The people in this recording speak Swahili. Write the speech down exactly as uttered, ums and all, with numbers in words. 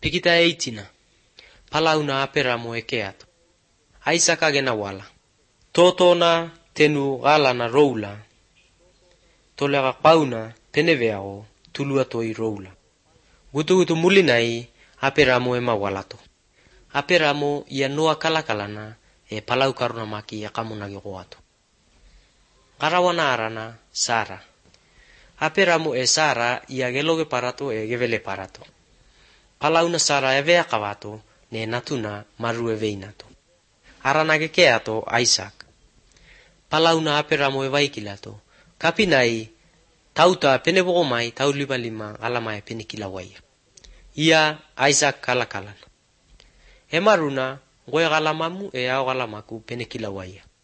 Pikita eitina. Palauna aperamo ekeato. Aisaka gena wala. Totona tenu galana roula. Tolega pauna peneveao tulua toi roula. Gutu-gutu mulinai aperamo ema walato. Aperamo ia noa kalakalana e palau karuna maki ya kamunagi goato. Karawana arana Sara. Aperamo e Sara ia geloge parato e gevele parato. Palauna Sara eve akavato ne natuna maru eveinato. Arana gekeato Isaac. Palauna aperamo e vaikilato. Kapinai tauta penebogomai tau lima lima alamai penikilawaya. Ia Isaac kalakalan. Emaruna goe galamamu e ao galamaku penekilawaya.